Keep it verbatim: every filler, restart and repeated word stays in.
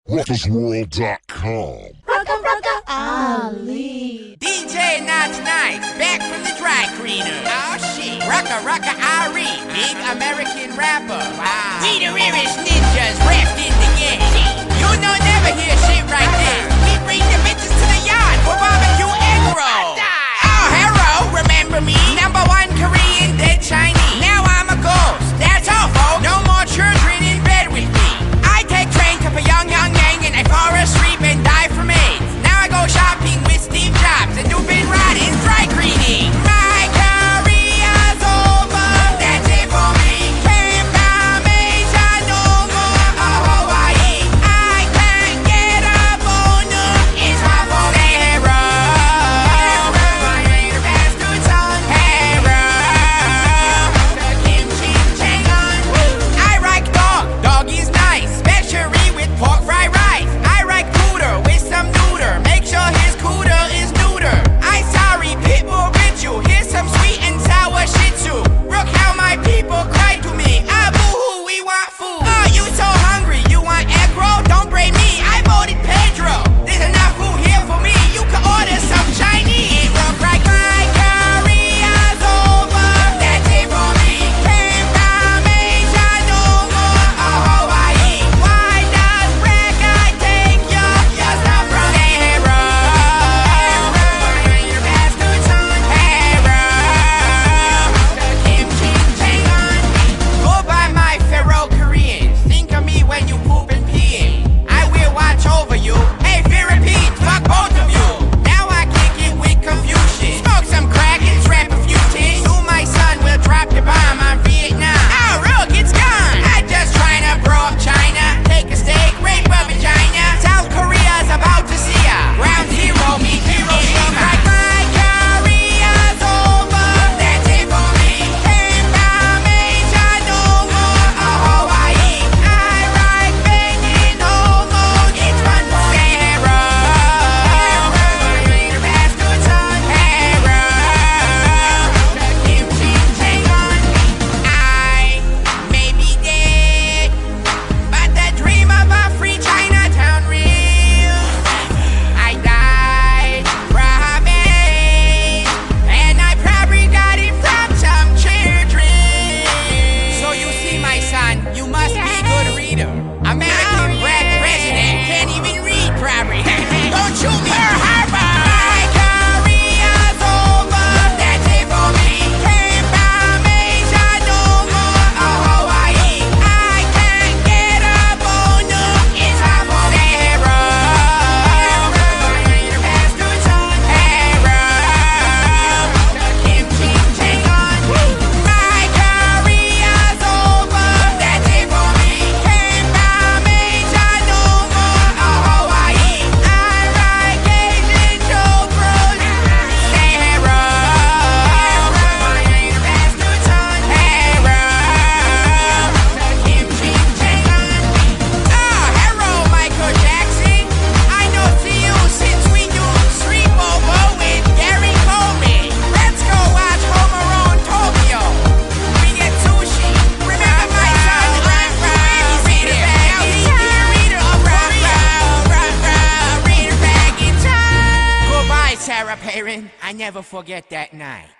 rockers world dot com. Rocka Rocka Ali. D J Not Tonight, back from the dry cleaner. Oh shit. Rocka Rocka Ari, big American rapper. Wow. We the rarest ninjas wrapped in the game. You know never hear shit right there. We bring the bitches to the yard for barbecue egg roll. Oh, hero, remember me? Number one Korean, dead Chinese. Now I'm a ghost. That's all, folks. No more children in bed with me. I take train to Pyongyang Yang Yang and I fall asleep and die from AIDS. Now I go shopping with Steve Jobs and do Bin Laden's dry cleaning. My career's over. That's it for me. Can't buy Asia no more. Oh, Hawaii. I can't get a bonus. It's my fault. Hero. My later bastard's on. Hero. The kimchi Changon. I like dog. Dog is nice. Especially with pork fried rice. I like cooter with some neuter. Make sure his cooter is neuter. I sorry, pitbull ritual. Here's some sweet and sour shih tzu. Look how my people cry to me. Ah, boo-hoo, we want food. Oh, you so hungry, you want egg roll? Don't blame me, I voted Pedro. There's enough food here for me. You can order some Chinese. It look like my career's over. That's it for me. Can't buy Asia no more. Oh, Hawaii. Why does black guy take your your stuff from Hero? Your bastard's on Hero. The kimchi Changon. Go by my feral Koreans. Think of me when you poop and pee. I will watch over you. Hey, Philippines, fuck both of you. Now I kick it with Confucius. Smoke some crack and trap a few tits. Soon my son will drop the bomb on Vietnam. Oh, look, it's gone. I just trying to blow up China. Take a steak, rape a vagina. South Korea's about to see ya. Ground zero, meet Hiroshima. Like my career's over. That's it for me. Can't buy Asia no more. Oh, Hawaii. I like banging homos. It's fun for Hero. My later bastard's on Hero. The kimchi Changon. I may be dead, but the dream of a free Chinatown real. I died from AIDS, and I probably got it from some children. So you see, my son, you must be a good reader. American black president can't even read properly. Don't shoot me. Pearl Harbor. My career's over. That's it for me. Can't buy Asia no more. Oh, Hawaii. I can't get a bonus. It's my fault. Hero. My later bastard's on Hero. The kimchi Changon. My career's over. That's it for me. Can't buy Asia no more. Oh, Hawaii. I like Asian children. Hero. My later bastard's on Hero. The kimchi Changon. Ah, Hero, Michael Jackson. I know see you since we do Sleepover with Gary Coleman. Let's go watch Home Alone Tokyo. We get sushi. Remember my son, I'm babysitter. Now he's the reader of Rock, Rock, Rock, Rock, reader bag in time. Goodbye, Sarah Perrin. I never forget that night.